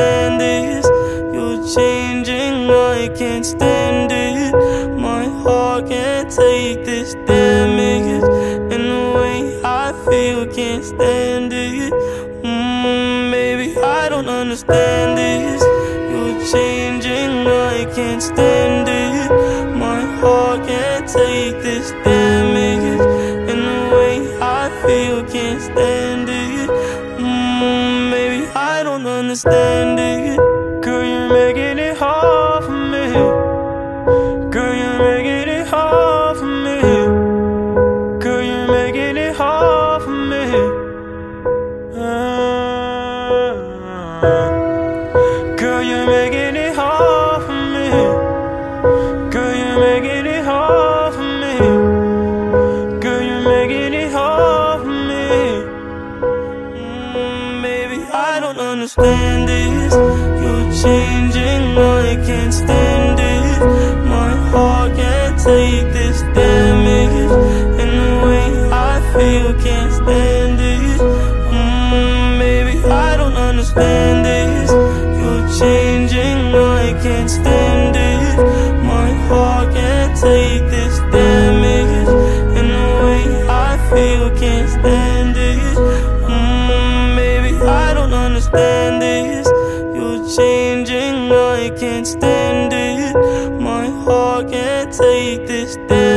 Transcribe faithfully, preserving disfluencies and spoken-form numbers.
understand this. You're changing, I can't stand it. My heart can't take this damage, and the way I feel can't stand it. Mm, baby, I don't understand this. You're changing, I can't stand it. My heart can't take this damage, and the way I feel can't stand it. Mm, baby, I don't understand it. Girl, you're making it hard for me. Girl, you're making it hard for me. Girl, you're making it hard for me. uh, Girl, you're making it hard for me. Girl, you're making it hard for me. Girl, you're making it hard for me. Mm, baby, I don't understand this. You're changing, I can't stand it. My heart can't take this damage, and the way I feel can't stand it. Mm, baby, I don't understand this. You're changing, I can't stand it. My heart can't take this damage, and the way I feel can't stand it. Mm, baby, I don't understand this. You're changing, I can't stand it. My heart can't take this damage.